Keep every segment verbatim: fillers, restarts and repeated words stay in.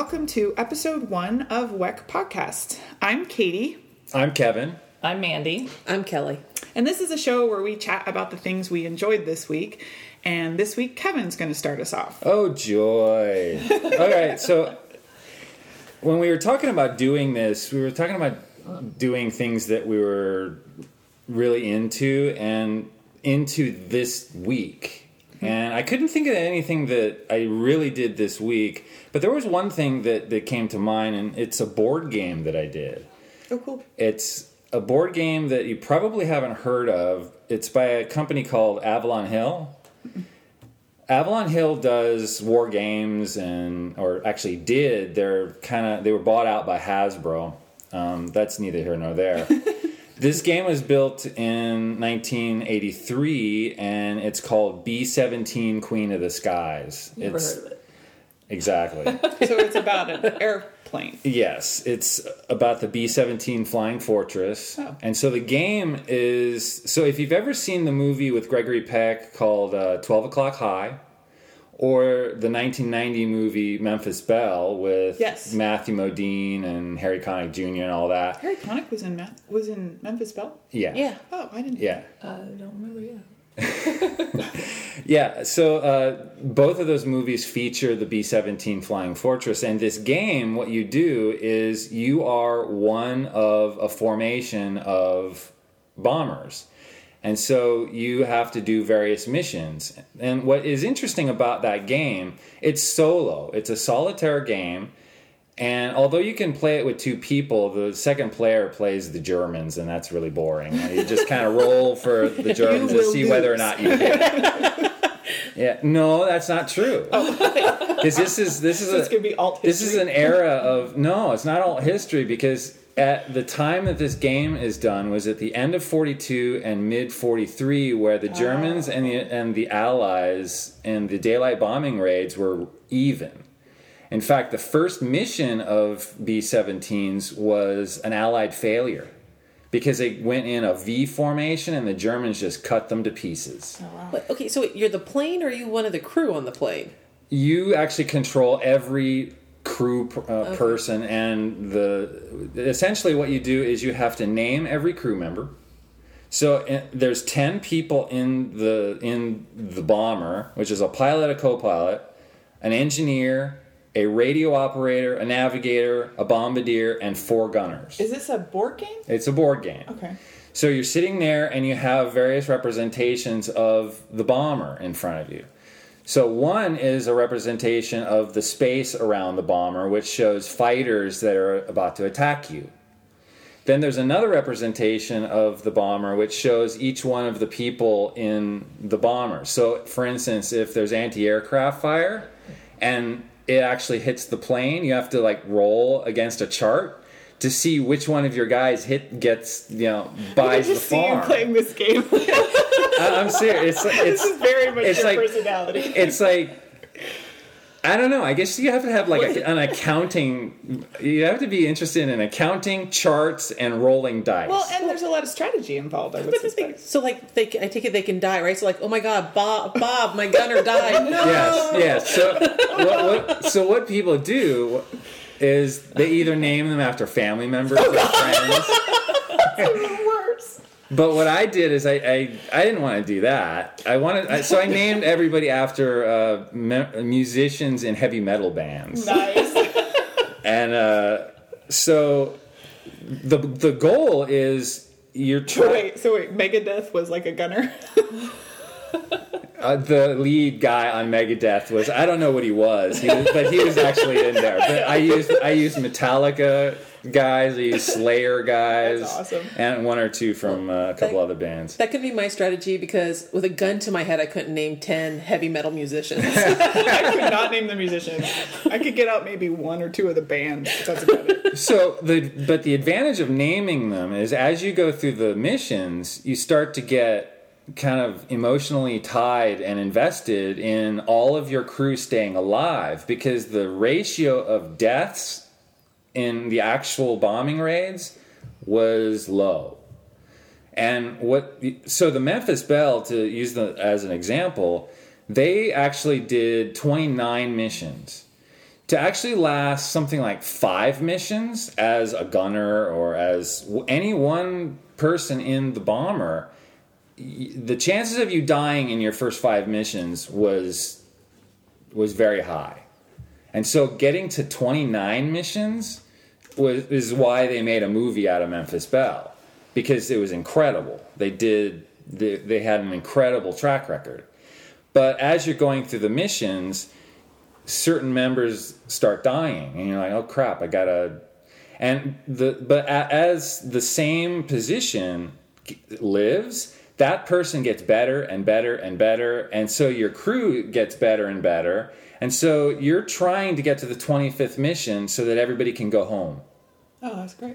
welcome to episode one of W E C Podcast. I'm Katie. I'm Kevin. I'm Mandy. I'm Kelly. And this is a show where we chat about the things we enjoyed this week. And this week, Kevin's going to start us off. Oh, joy. All right, so when we were talking about doing this, we were talking about doing things that we were really into and into this week. And I couldn't think of anything that I really did this week, but there was one thing that, that came to mind, and it's a board game that I did. Oh, cool. It's a board game that you probably haven't heard of. It's by a company called Avalon Hill. Avalon Hill does war games, and or actually did. They're kind of they were bought out by Hasbro. Um, that's neither here nor there. This game was built in nineteen eighty-three, and it's called B seventeen Queen of the Skies. Never it's, heard of it. Exactly. So it's about an airplane. Yes, it's about the B seventeen Flying Fortress. Oh. And so the game is... So if you've ever seen the movie with Gregory Peck called uh, twelve O'Clock High, or the nineteen ninety movie Memphis Belle with Yes. Matthew Modine and Harry Connick Junior and all that. Harry Connick was in Me- was in Memphis Belle? Yeah. Yeah. Oh, I didn't know. Yeah. I don't remember yet. Yeah, so uh, both of those movies feature the B seventeen Flying Fortress, and this game, what you do is you are one of a formation of bombers. And so you have to do various missions. And what is interesting about that game, it's solo. It's a solitaire game. And although you can play it with two people, the second player plays the Germans, and that's really boring. You just kind of roll for the Germans to see whether or not you hit. Yeah, no, that's not true. Because this is this is So a, it's going to be alt history. this is an era of no, it's not alt history because at the time that this game is done was at the end of forty-two and mid forty-three, where the Germans Oh. and the and the Allies and the daylight bombing raids were even. In fact, the first mission of B seventeens was an Allied failure because they went in a V formation and the Germans just cut them to pieces. Oh, wow. But, okay, so you're the plane, or are you one of the crew on the plane? You actually control every crew uh, Okay. person, and the essentially what you do is you have to name every crew member. So uh, there's ten people in the in the bomber, which is a pilot, a co-pilot, an engineer, a radio operator, a navigator, a bombardier, and four gunners. Is this a board game? It's a board game. Okay. So you're sitting there and you have various representations of the bomber in front of you. So one is a representation of the space around the bomber, which shows fighters that are about to attack you. Then there's another representation of the bomber, which shows each one of the people in the bomber. So, for instance, if there's anti-aircraft fire and it actually hits the plane, you have to like roll against a chart to see which one of your guys hit gets, you know, buys I the just see you farm. playing this game. I- I'm serious. It's, it's, This is very much it's your like- personality. it's like, I don't know. I guess you have to have like a, an accounting. You have to be interested in accounting, charts, and rolling dice. Well, and there's a lot of strategy involved, I would But the suspect. thing, so like, they, I take it they can die, right? So like, oh my God, Bob, Bob, my gunner died. No. Yes, yes. So what, what, so what people do is they either name them after family members or friends. Even worse. But what I did is I, I, I didn't want to do that. I wanted I, so I named everybody after uh, me- musicians in heavy metal bands. Nice. And uh, so the the goal is you're So trying. wait, so wait, Megadeth was like a gunner? Uh, the lead guy on Megadeth was I don't know what he was, he was but he was actually in there. But I used I used Metallica guys, I used Slayer guys, That's awesome. and one or two from uh, a couple that- other bands. That could be my strategy, because with a gun to my head, I couldn't name ten heavy metal musicians. I could not name the musicians. I could get out maybe one or two of the bands. But that's about it. So the but the advantage of naming them is as you go through the missions, you start to get kind of emotionally tied and invested in all of your crew staying alive, because the ratio of deaths in the actual bombing raids was low. And what so the Memphis Belle, to use the as an example, they actually did twenty-nine missions. to actually last something like five missions as a gunner or as any one person in the bomber, the chances of you dying in your first five missions was was very high. And so getting to twenty-nine missions was is why they made a movie out of Memphis Belle, because it was incredible. They did they, they had an incredible track record. But as you're going through the missions, certain members start dying, and you're like, "Oh crap, I gotta." And the but as the same position lives, that person gets better and better and better, and so your crew gets better and better, and so you're trying to get to the twenty-fifth mission so that everybody can go home. Oh, that's great.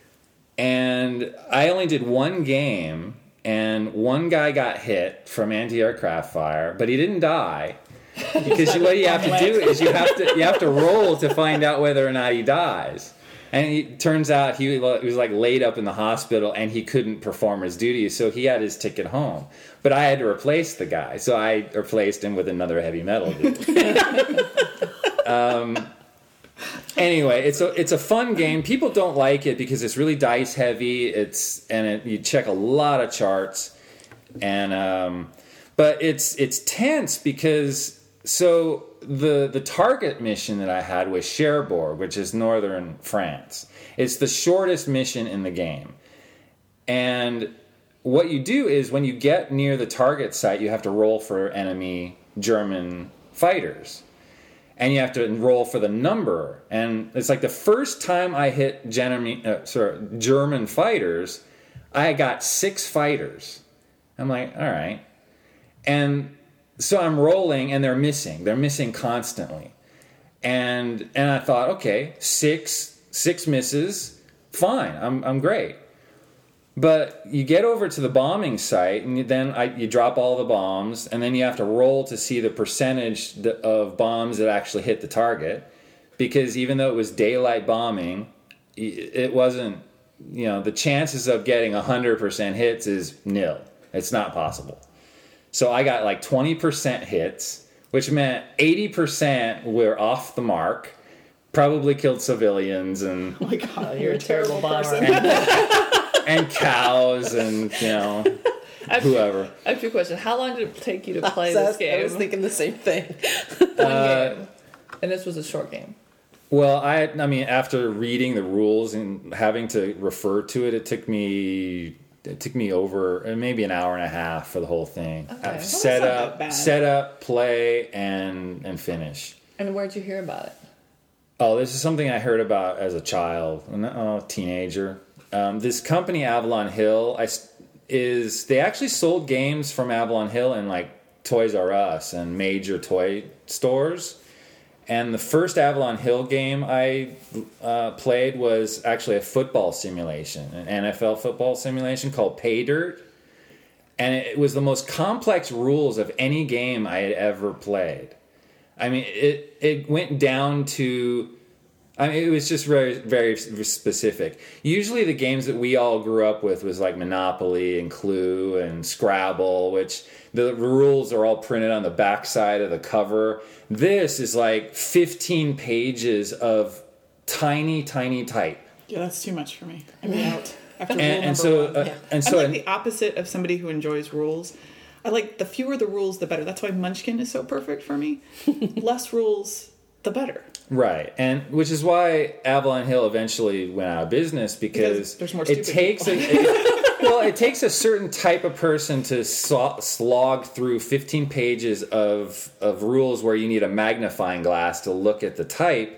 And I only did one game, and one guy got hit from anti-aircraft fire, but he didn't die. Because what you have to do is you have to you have to roll to find out whether or not he dies. And it turns out he was like laid up in the hospital and he couldn't perform his duties, so he had his ticket home. But I had to replace the guy, so I replaced him with another heavy metal dude. um, anyway, it's a it's a fun game. People don't like it because it's really dice heavy. It's and it, you check a lot of charts, and um, but it's it's tense because. So the the target mission that I had was Cherbourg, which is northern France. It's the shortest mission in the game. And what you do is when you get near the target site, you have to roll for enemy German fighters. And you have to roll for the number. And it's like the first time I hit German, uh, sorry, German fighters, I got six fighters. I'm like, all right. And so I'm rolling, and they're missing. They're missing constantly, and and I thought, okay, six six misses, fine. I'm I'm great. But you get over to the bombing site, and then I, you drop all the bombs, and then you have to roll to see the percentage of bombs that actually hit the target, because even though it was daylight bombing, it wasn't. You know, the chances of getting a hundred percent hits is nil. It's not possible. So I got like twenty percent hits, which meant eighty percent were off the mark, probably killed civilians and Oh my god, Oh, you're a terrible bomber. and, and cows and, you know, I have, whoever. I have a question. How long did it take you to play So this game? I was thinking the same thing. One Uh, game. And this was a short game. Well, I I mean, after reading the rules and having to refer to it, it took me it took me over uh, maybe an hour and a half for the whole thing. Okay. I've Well, set that's not up, that bad. set up, play, and and finish. And where'd you hear about it? Oh, this is something I heard about as a child, a teenager. Um, this company, Avalon Hill, I, is they actually sold games from Avalon Hill in like Toys R Us and major toy stores. And the first Avalon Hill game I uh, played was actually a football simulation, an N F L football simulation called Pay Dirt. And it was the most complex rules of any game I had ever played. I mean, it it went down to, I mean, it was just very, very specific. Usually the games that we all grew up with was like Monopoly and Clue and Scrabble, which the rules are all printed on the backside of the cover. This is like fifteen pages of tiny, tiny type. Yeah, that's too much for me. I'm out. After And, rule and number so, one. uh, Yeah. and I'm so, like the opposite of somebody who enjoys rules. I like the fewer the rules, the better. That's why Munchkin is so perfect for me. Less rules, the better. right, and which is why Avalon Hill eventually went out of business because, Because there's more it stupid takes a, it, well, it takes a certain type of person to so- slog through fifteen pages of of rules where you need a magnifying glass to look at the type,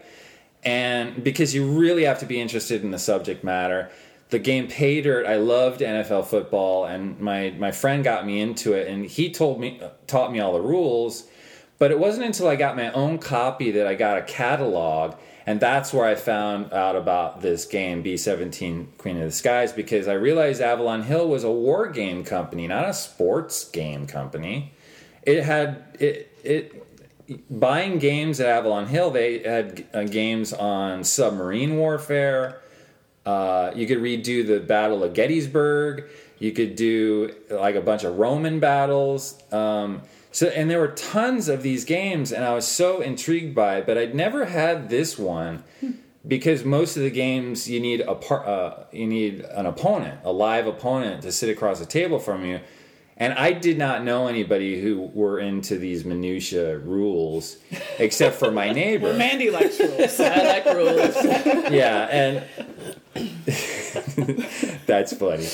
and because you really have to be interested in the subject matter. The game Pay Dirt, I loved N F L football, and my, my friend got me into it, and he told me taught me all the rules. But it wasn't until I got my own copy that I got a catalog, and that's where I found out about this game, B seventeen Queen of the Skies, because I realized Avalon Hill was a war game company, not a sports game company. It had it it buying games at Avalon Hill. They had uh, games on submarine warfare. Uh, you could redo the Battle of Gettysburg. You could do like a bunch of Roman battles. Um, So, and there were tons of these games, and I was so intrigued by it, but I'd never had this one because most of the games you need a par- uh, you need an opponent, a live opponent to sit across the table from you. And I did not know anybody who were into these minutia rules, except for my neighbor. Mandy likes rules. I like rules. Yeah, and that's funny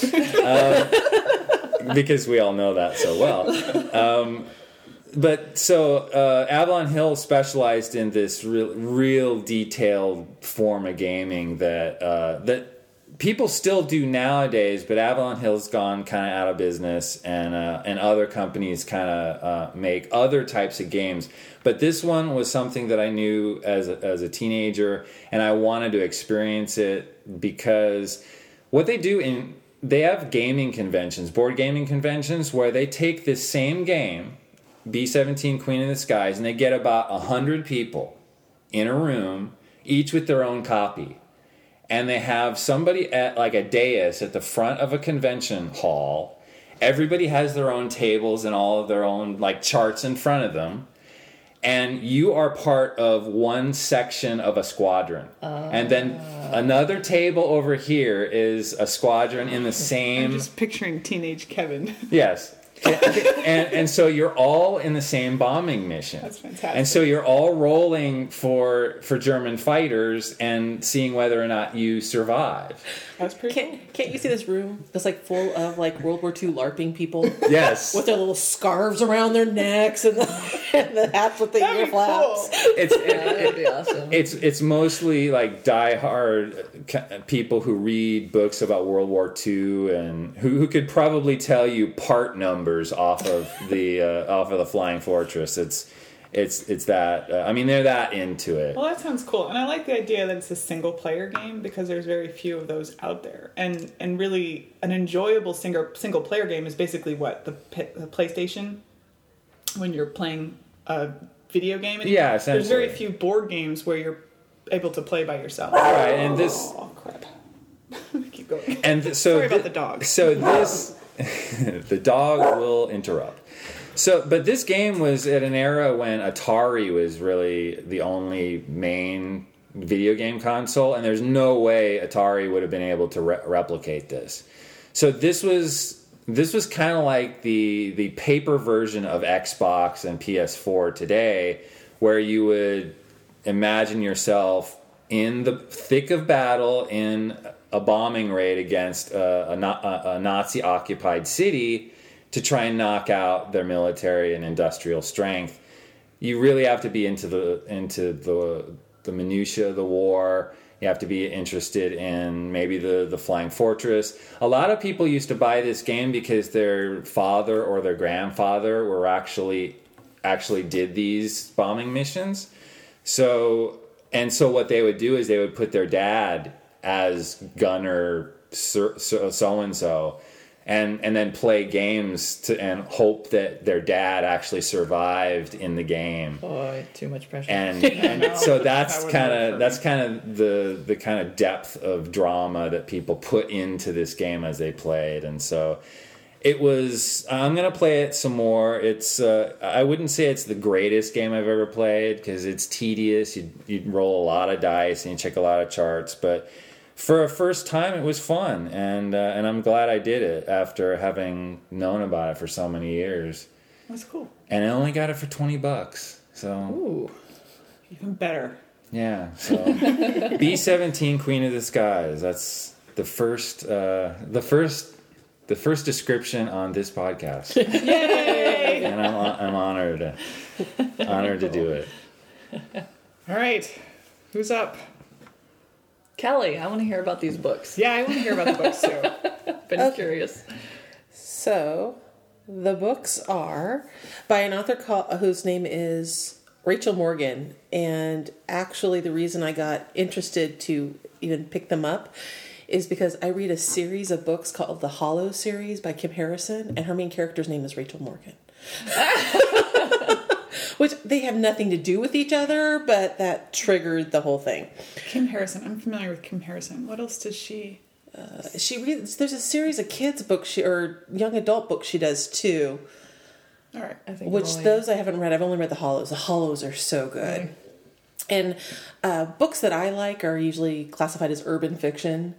um, because we all know that so well. Um, but so uh, Avalon Hill specialized in this real, real detailed form of gaming that uh, that. People still do nowadays, but Avalon Hill's gone kind of out of business, and uh, and other companies kind of uh, make other types of games. But this one was something that I knew as a, as a teenager, and I wanted to experience it because what they do in they have gaming conventions, board gaming conventions, where they take this same game, B seventeen Queen of the Skies, and they get about a hundred people in a room, each with their own copy. And they have somebody at like a dais at the front of a convention hall. Everybody has their own tables and all of their own like charts in front of them. And you are part of one section of a squadron. Uh, and then another table over here is a squadron in the same... I'm just picturing teenage Kevin. Yes. and and so you're all in the same bombing mission. That's fantastic. And so you're all rolling for for German fighters and seeing whether or not you survive. That's pretty Can't, cool. can't you see this room that's like full of like World War Two LARPing people Yes. with their little scarves around their necks and the, and the hats with the That'd ear be flaps? cool. It's it, Yeah, that'd be awesome. it's it's mostly like diehard ca- people who read books about World War Two and who who could probably tell you part numbers off of the uh, off of the Flying Fortress. It's it's it's that uh, I mean they're that into it. Well, that sounds cool, and I like the idea that it's a single player game because there's very few of those out there, and and really an enjoyable single single player game is basically what the, P- the PlayStation when you're playing a video game. Anymore. Yeah, there's very essentially. few board games where you're able to play by yourself. Right, and this Oh crap! Keep going. and th- so Sorry about thi- the dog. So this the dog will interrupt. So, but this game was at an era when Atari was really the only main video game console, and there's no way Atari would have been able to re- replicate this. So this was this was kind of like the the paper version of Xbox and P S four today, where you would imagine yourself in the thick of battle in a bombing raid against a, a, a, a Nazi-occupied city to try and knock out their military and industrial strength. You really have to be into the into the the minutia of the war. You have to be interested in maybe the, the Flying Fortress. A lot of people used to buy this game because their father or their grandfather were actually actually did these bombing missions. So and so what they would do is they would put their dad as gunner so and so, and and then play games to and hope that their dad actually survived in the game. Boy, too much pressure. And, and No, so that's that would kind work for of that's kind of the the kind of depth of drama that people put into this game as they played. And so it was. I'm gonna play it some more. It's. Uh, I wouldn't say it's the greatest game I've ever played because it's tedious. You you roll a lot of dice and you check a lot of charts, but for a first time, it was fun, and uh, and I'm glad I did it after having known about it for so many years. That's cool. And I only got it for twenty bucks. So Ooh. Even better. yeah. So B seventeen Queen of the Skies. That's the first. Uh, the first. The first description on this podcast. Yay! And I'm I'm honored, honored to do it. All right, who's up? Kelly, I want to hear about these books. Yeah, I want to hear about the books too. Been Okay. curious. So, the books are by an author called, whose name is Rachel Morgan. And actually, the reason I got interested to even pick them up is because I read a series of books called the Hollow series by Kim Harrison, and her main character's name is Rachel Morgan. Which they have nothing to do with each other, but that triggered the whole thing. Kim Harrison. I'm familiar with Kim Harrison. What else does she? Uh, she reads. There's a series of kids books she or young adult books she does too. All right. I think which Molly- those I haven't read. I've only read the Hollows. The Hollows are so good. Mm-hmm. And uh, books that I like are usually classified as urban fiction.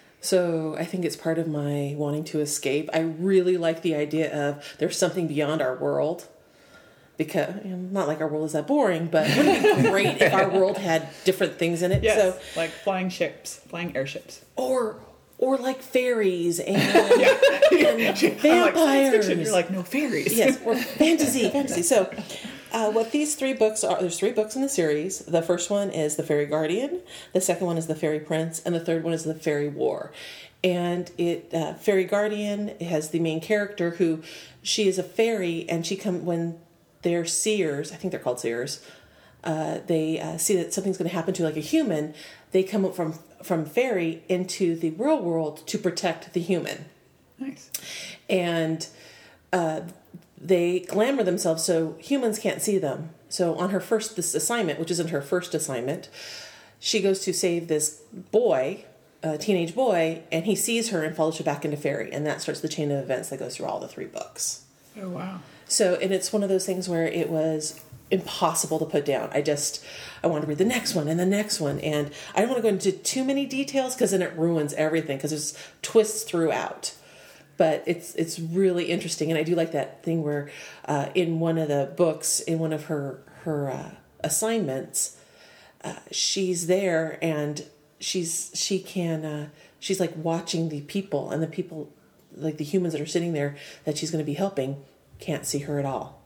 So I think it's part of my wanting to escape. I really like the idea of there's something beyond our world. Because, you know, not like our world is that boring, but wouldn't it be great if our world had different things in it? Yes, So, like flying ships, flying airships. or or like fairies and, and vampires. I'm like, science fiction. You're like, no, fairies. Yes, or fantasy, fantasy. So, uh, what these three books are, there's three books in the series. The first one is The Fairy Guardian, the second one is The Fairy Prince, and the third one is The Fairy War. And it, uh, Fairy Guardian has the main character who, she is a fairy, and she come when they're seers, I think they're called seers, uh, they uh, see that something's going to happen to like a human, they come up from, from fairy into the real world to protect the human. Nice. And uh, they glamour themselves so humans can't see them. So on her first this assignment, which isn't her first assignment, she goes to save this boy, a teenage boy, and he sees her and follows her back into fairy, and that starts the chain of events that goes through all the three books. Oh, wow. So, and it's one of those things where it was impossible to put down. I just, I wanted to read the next one and the next one, and I don't want to go into too many details because then it ruins everything because there's twists throughout. But it's it's really interesting, and I do like that thing where uh, in one of the books, in one of her her uh, assignments, uh, she's there and she's she can uh, she's like watching the people, and the people, like the humans that are sitting there that she's going to be helping, can't see her at all,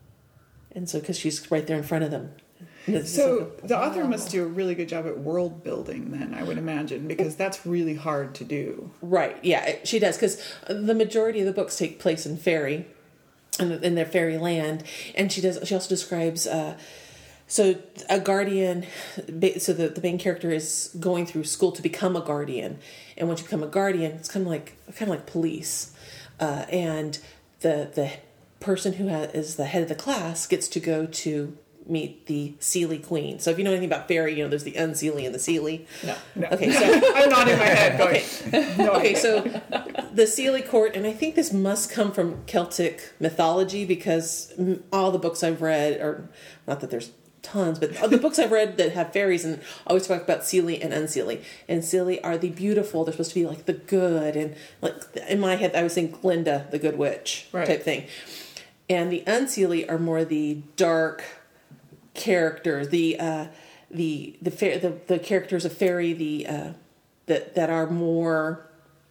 and so because she's right there in front of them. So the author must do a really good job at world building then, I would imagine, because that's really hard to do. Right, yeah, she does, because the majority of the books take place in fairy, in, in their fairy land, and she does. She also describes, uh, so a guardian, so the, the main character is going through school to become a guardian, and once you become a guardian, it's kind of like kind of like police, uh, and the the person who has, is the head of the class gets to go to meet the Seelie Queen. So if you know anything about fairy, you know there's the Unseelie and the Seelie. No, no. Okay, so I'm not in my head going. okay, No, okay, so the Seelie court, and I think this must come from Celtic mythology because mm, all the books I've read, or not that there's tons, but the books I've read that have fairies and always talk about Seelie and Unseelie. And Seelie are the beautiful. They're supposed to be like the good, and like in my head I was thinking Glinda, the Good Witch, right, type thing. And the Unseelie are more the dark characters, the uh, the the, fa- the the characters of fairy, the uh, that that are more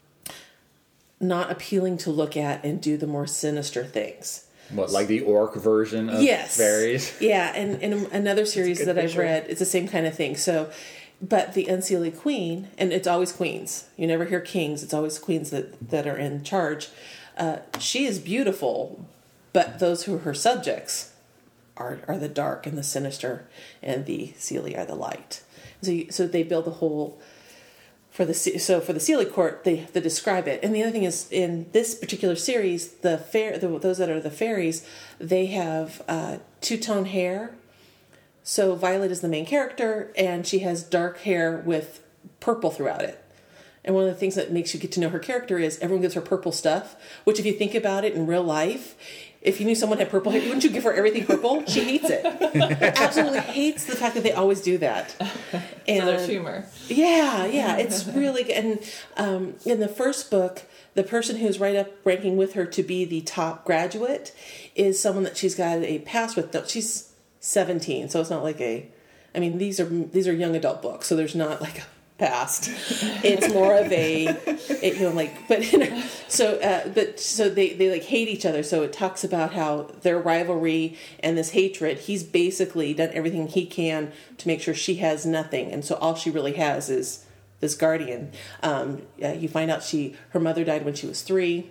not appealing to look at and do the more sinister things. What, like the orc version of yes. fairies? Yeah, and in another series good that I've visual. read, it's the same kind of thing. So, but the Unseelie Queen, and it's always queens. You never hear kings. It's always queens that, that are in charge. Uh, she is beautiful, but those who are her subjects are are the dark and the sinister, and the Seelie are the light. So, you, so they build the whole. For the so for the Seelie court, they they describe it, and the other thing is in this particular series, the fair the, those that are the fairies, they have uh, two tone hair. So Violet is the main character, and she has dark hair with purple throughout it. And one of the things that makes you get to know her character is everyone gives her purple stuff. Which, if you think about it in real life, if you knew someone had purple hair, wouldn't you give her everything purple? She hates it. Absolutely hates the fact that they always do that. And So there's humor. yeah, yeah, it's really good. And um, in the first book, the person who's right up ranking with her to be the top graduate is someone that she's got a past with. She's seventeen, so it's not like a. I mean, these are these are young adult books, so there's not like a past. It's more of a, it, you know, like, but so, uh, but so they they like hate each other. So it talks about how their rivalry and this hatred. He's basically done everything he can to make sure she has nothing, and so all she really has is this guardian. Um, uh, you find out she her mother died when she was three,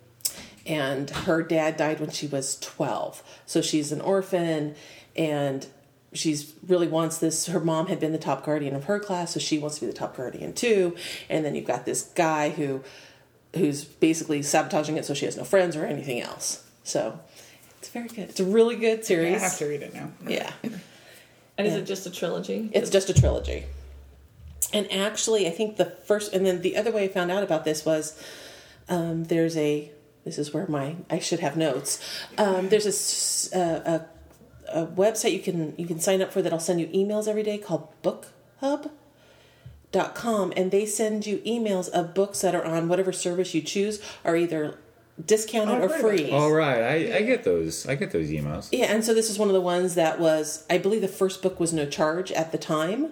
and her dad died when she was twelve. So she's an orphan, and she's really wants this. Her mom had been the top guardian of her class, so she wants to be the top guardian too. And then you've got this guy who, who's basically sabotaging it, so she has no friends or anything else. So it's very good. It's a really good series. I have to read it now. Yeah, And is it just a trilogy? it's just a trilogy. And actually, I think the first, and then the other way I found out about this was, um, there's a this is where my I should have notes. Um, there's a, s- a, a, a website you can you can sign up for that'll send you emails every day called book hub dot com, and they send you emails of books that are on whatever service you choose are either discounted Oh, or I've heard about free. All right, I, I get those. I get those emails. Yeah, and so this is one of the ones that was, I believe the first book was no charge at the time.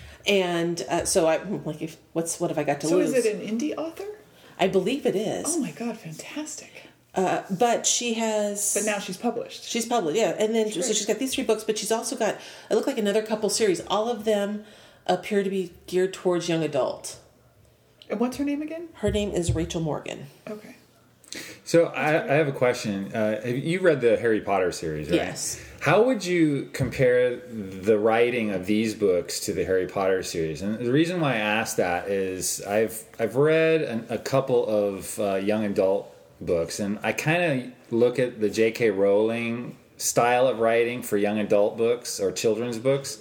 And uh, so I like, if, what's what have I got to So lose? is it an indie author? I believe it is. Oh my god, fantastic! Uh, but she has. But now she's published. She's published, yeah. And then so great. she's got these three books, but she's also got, it looked like another couple series. All of them appear to be geared towards young adult. And what's her name again? Her name is Rachel Morgan. Okay. So I, I have a question. Uh, have you read the Harry Potter series, right? Yes. How would you compare the writing of these books to the Harry Potter series? And the reason why I ask that is I've I've read an, a couple of uh, young adult books, and I kind of look at the J K Rowling style of writing for young adult books or children's books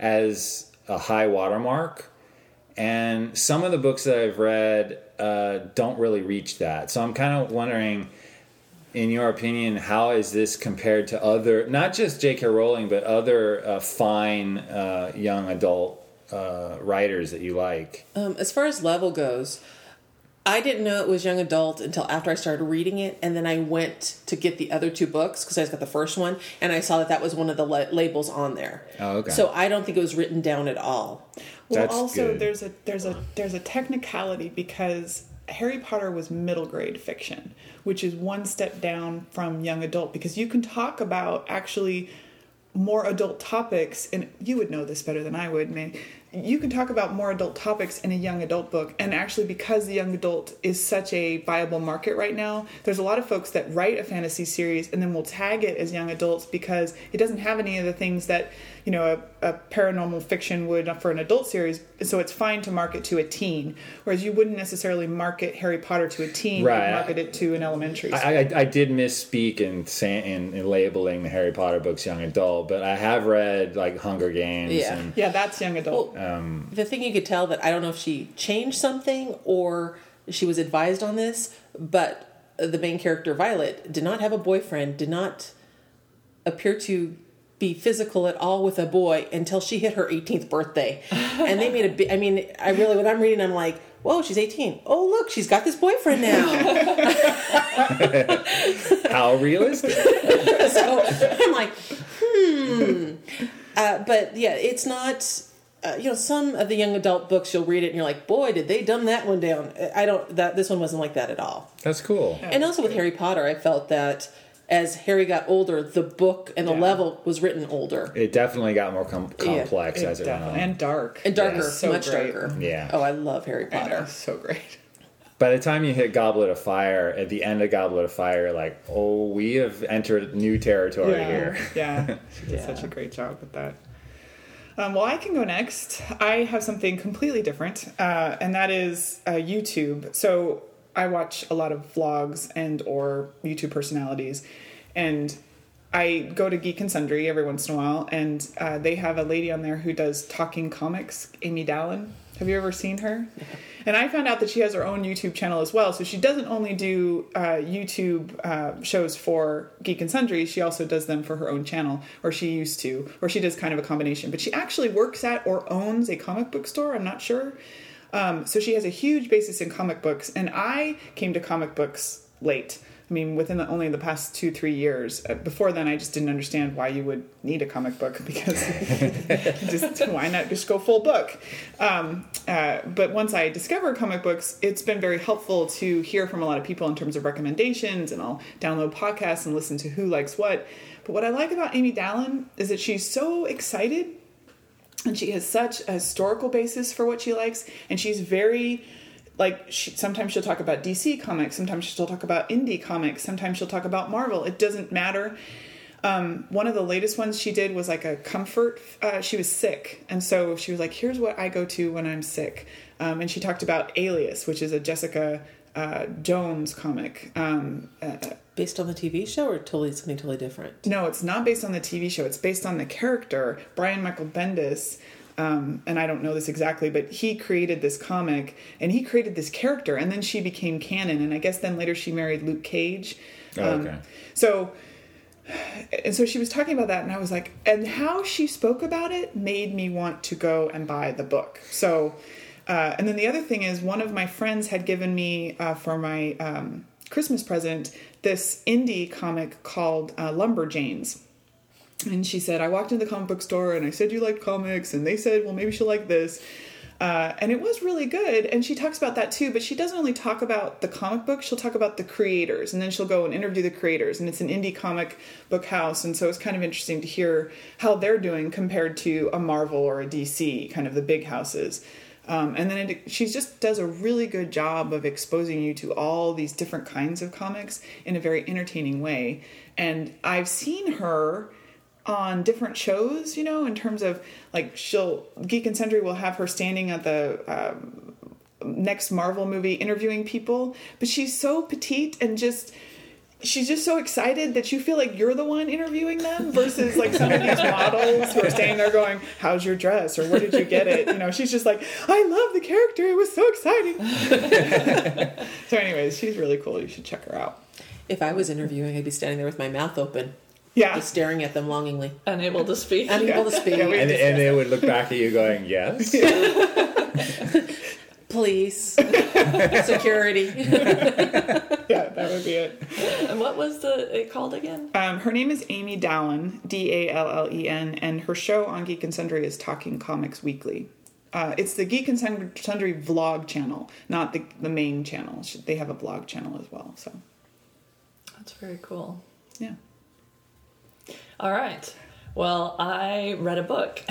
as a high watermark. And some of the books that I've read uh, don't really reach that. So I'm kind of wondering, in your opinion, how is this compared to other, not just J K Rowling, but other uh, fine uh, young adult uh, writers that you like? Um, as far as level goes, I didn't know it was young adult until after I started reading it, and then I went to get the other two books because I just got the first one, and I saw that that was one of the la- labels on there. Oh, okay. So I don't think it was written down at all. Well, That's also good. there's a there's a there's a technicality because Harry Potter was middle grade fiction, which is one step down from young adult because you can talk about actually more adult topics, and you would know this better than I would, man. You can talk about more adult topics in a young adult book, and actually because the young adult is such a viable market right now, there's a lot of folks that write a fantasy series and then will tag it as young adults because it doesn't have any of the things that, you know, a, a paranormal fiction would for an adult series, so it's fine to market to a teen, whereas you wouldn't necessarily market Harry Potter to a teen, Right. you'd market it to an elementary school. I, I, I did misspeak in, saying, in, in labeling the Harry Potter books young adult, but I have read like Hunger Games. Yeah. And, yeah, that's young adult. Well, the thing you could tell that I don't know if she changed something or she was advised on this, but the main character Violet did not have a boyfriend, did not appear to be physical at all with a boy until she hit her eighteenth birthday. And they made a big, I mean, I really, when I'm reading, I'm like, whoa, she's eighteen. Oh, look, she's got this boyfriend now. How realistic. So I'm like, hmm. Uh, but yeah, it's not, uh, you know, some of the young adult books you'll read it and you're like, boy, did they dumb that one down. I don't, that this one wasn't like that at all. That's cool. And also with Harry Potter, I felt that as Harry got older, the book and the Yeah. level was written older. It definitely got more com- Yeah. complex It as it went definitely- on. and dark. And darker, Yeah, so much great. darker. Yeah. Oh, I love Harry I know, Potter. so great. By the time you hit Goblet of Fire, at the end of Goblet of Fire, like, oh, we have entered new territory yeah, here. yeah, she did Yeah. such a great job with that. Um, well, I can go next. I have something completely different, uh, and that is uh, YouTube. So I watch a lot of vlogs and or YouTube personalities, and I go to Geek and Sundry every once in a while, and uh, they have a lady on there who does talking comics, Amy Dallin. Have you ever seen her? And I found out that she has her own YouTube channel as well. So she doesn't only do uh, YouTube uh, shows for Geek and Sundry, she also does them for her own channel, or she used to, or she does kind of a combination. But she actually works at or owns a comic book store, I'm not sure. Um, so she has a huge basis in comic books, and I came to comic books late. I mean, within the, only the past two, three years. Uh, before then, I just didn't understand why you would need a comic book because just why not just go full book? Um, uh, but once I discovered comic books, it's been very helpful to hear from a lot of people in terms of recommendations, and I'll download podcasts and listen to who likes what. But what I like about Amy Dallin is that she's so excited, and she has such a historical basis for what she likes, and she's very... Like, she, sometimes she'll talk about D C comics, sometimes she'll talk about indie comics, sometimes she'll talk about Marvel. It doesn't matter. Um, one of the latest ones she did was like a comfort. Uh, she was sick, and so she was like, here's what I go to when I'm sick. Um, and she talked about Alias, which is a Jessica uh, Jones comic. Um, uh, Based on the T V show or totally something totally different? no, it's not based on the T V show. It's based on the character, Brian Michael Bendis. um, and I don't know this exactly, but he created this comic and he created this character, and then she became canon, and I guess then later she married Luke Cage. Oh, um, okay. So, and so she was talking about that, and I was like, and how she spoke about it made me want to go and buy the book. So, uh, and then the other thing is, one of my friends had given me uh, for my um, Christmas present this indie comic called uh, Lumberjanes. And she said, I walked into the comic book store and I said you liked comics, and they said, well, maybe she'll like this. Uh, and it was really good. And she talks about that too, but she doesn't only talk about the comic book. She'll talk about the creators, and then she'll go and interview the creators. And it's an indie comic book house. And so it's kind of interesting to hear how they're doing compared to a Marvel or a D C, kind of the big houses. Um, and then it, she just does a really good job of exposing you to all these different kinds of comics in a very entertaining way. And I've seen her on different shows, you know, in terms of like she'll Geek and Sundry will have her standing at the um, next Marvel movie interviewing people, but she's so petite and just she's just so excited that you feel like you're the one interviewing them versus like some of these models who are standing there going, how's your dress, or where did you get it? You know, she's just like, I love the character, it was so exciting. So anyways, she's really cool. You should check her out. If I was interviewing, I'd be standing there with my mouth open, Yeah. just staring at them longingly. Unable to speak. Unable to speak. Yeah, we- And, and they would look back at you going, yes? Police. Security. Yeah, that would be it. And what was the it called again? Um, her name is Amy Dallin, D A L L E N, and her show on Geek and Sundry is Talking Comics Weekly. Uh, it's the Geek and Sundry, Sundry vlog channel, not the the main channel. They have a blog channel as well. So, That's very cool. yeah. All right. Well, I read a book.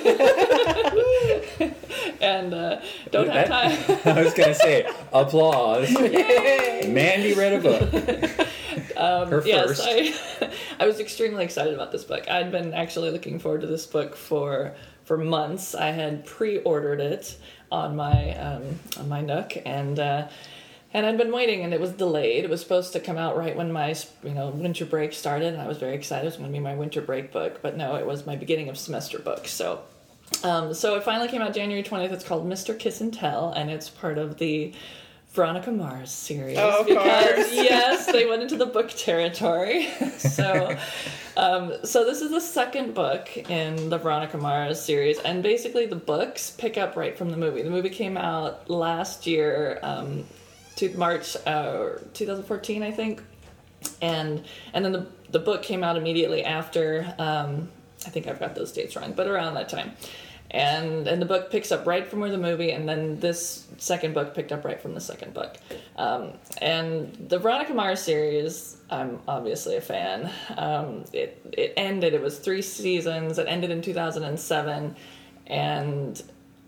and uh, don't have time. I was going to say, applause. Mandy read a book. Um, Her yes, first. I, I was extremely excited about this book. I'd been actually looking forward to this book for for months. I had pre-ordered it on my um, on my Nook, and uh, and I'd been waiting, and it was delayed. It was supposed to come out right when my you know winter break started, and I was very excited. It was going to be my winter break book, but no, it was my beginning of semester book. So. Um, so it finally came out January twentieth. It's called Mister Kiss and Tell, and it's part of the Veronica Mars series. Oh, of because, course. yes, they went into the book territory. so, um, so this is the second book in the Veronica Mars series, and basically the books pick up right from the movie. The movie came out last year, um, to March uh, twenty fourteen, I think, and and then the the book came out immediately after. Um, I think I've got those dates wrong, but around that time. And and the book picks up right from where the movie, and then this second book picked up right from the second book. Um, and the Veronica Mars series, I'm obviously a fan. Um, it it ended, it was three seasons, it ended in two thousand seven, and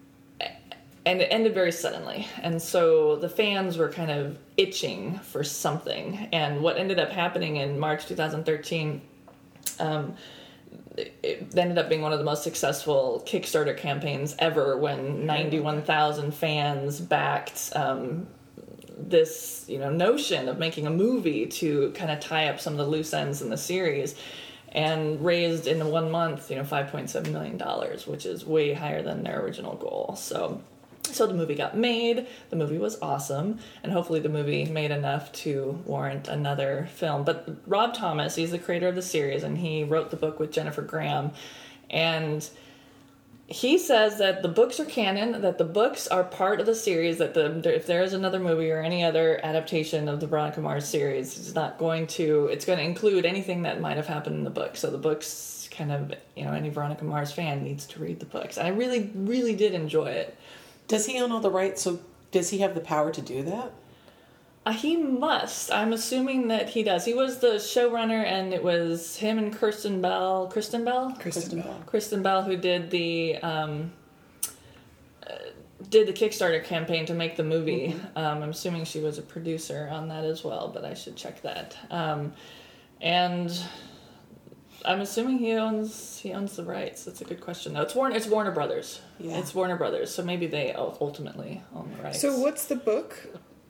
and it ended very suddenly. And so the fans were kind of itching for something. And what ended up happening in March twenty thirteen, um, it ended up being one of the most successful Kickstarter campaigns ever when ninety-one thousand fans backed um, this, you know, notion of making a movie to kind of tie up some of the loose ends in the series, and raised in one month, you know, five point seven million dollars, which is way higher than their original goal. So So the movie got made, the movie was awesome, and hopefully the movie made enough to warrant another film. But Rob Thomas, he's the creator of the series, and he wrote the book with Jennifer Graham, and he says that the books are canon, that the books are part of the series, that the if there is another movie or any other adaptation of the Veronica Mars series, it's not going to, it's going to include anything that might have happened in the book. So the books kind of, you know, any Veronica Mars fan needs to read the books. And I really, really did enjoy it. Does he own all the rights? So does he have the power to do that? Uh, he must. I'm assuming that he does. He was the showrunner, and it was him and Kirsten Bell. Kristen Bell? Kristen Bell. Kristen Bell, who did the um, uh, did the Kickstarter campaign to make the movie. Mm-hmm. Um, I'm assuming she was a producer on that as well, but I should check that. Um, and I'm assuming he owns he owns the rights. That's a good question, though. It's Warner. It's Warner Brothers. Yeah. It's Warner Brothers. So maybe they ultimately own the rights. So what's the book?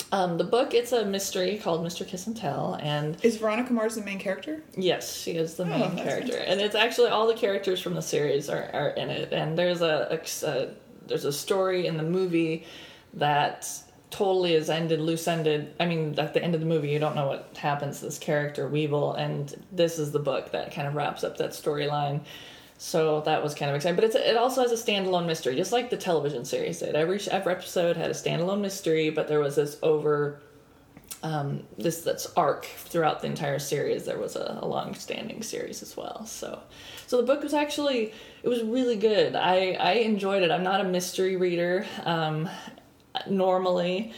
Um, the book, it's a mystery called Mister Kiss and Tell, and Is Veronica Mars the main character? yes, she is the main Oh, that's character, fantastic. and it's actually all the characters from the series are, are in it. And there's a, a, a there's a story in the movie that totally is ended, loose ended. I mean, at the end of the movie, you don't know what happens to this character Weevil, and this is the book that kind of wraps up that storyline. So that was kind of exciting, but it's it also has a standalone mystery, just like the television series did. Every every episode had a standalone mystery, but there was this over um, this that's arc throughout the entire series. There was a, a long-standing series as well. So, so the book was actually it was really good. I I enjoyed it. I'm not a mystery reader um, normally.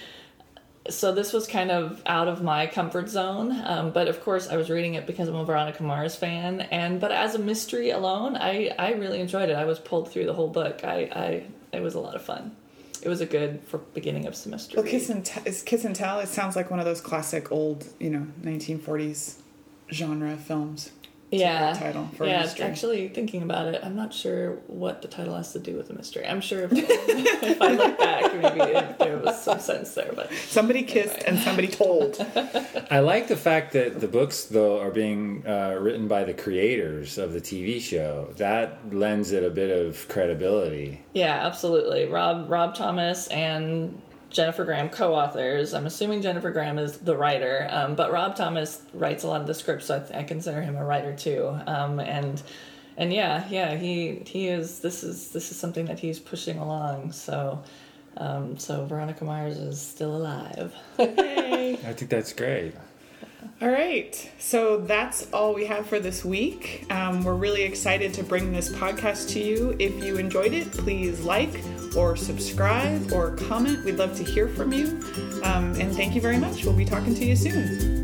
So this was kind of out of my comfort zone, um, but of course I was reading it because I'm a Veronica Mars fan. And but as a mystery alone, I, I really enjoyed it. I was pulled through the whole book. I, I it was a lot of fun. It was a good for beginning of semester. Well, read. Kiss and T- is Kiss and Tell. It sounds like one of those classic old, you know, nineteen forties genre films. yeah, Title for a yeah. mystery. Actually, thinking about it, I'm not sure what the title has to do with the mystery. I'm sure if, if I look back, maybe if there was some sense there. But Somebody kissed and somebody told. I like the fact that the books, though, are being uh, written by the creators of the T V show. That lends it a bit of credibility. yeah, absolutely. Rob Rob Thomas and Jennifer Graham, co-authors. I'm assuming Jennifer Graham is the writer, um, but Rob Thomas writes a lot of the scripts, so I, th- I consider him a writer too. Um, and and yeah, yeah, he he is. This is this is something that he's pushing along. So um, so Veronica Mars is still alive. Yay. I think that's great. All right, so that's all we have for this week. Um, we're really excited to bring this podcast to you. If you enjoyed it, please like or subscribe or comment. We'd love to hear from you. Um, and thank you very much. We'll be talking to you soon.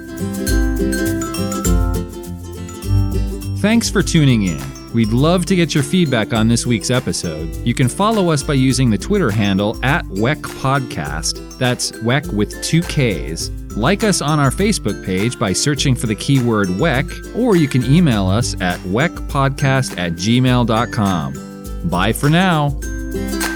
Thanks for tuning in. We'd love to get your feedback on this week's episode. You can follow us by using the Twitter handle at W E C Podcast. That's W E C with two Ks. Like us on our Facebook page by searching for the keyword W E C, or you can email us at wecpodcast at gmail dot com. Bye for now.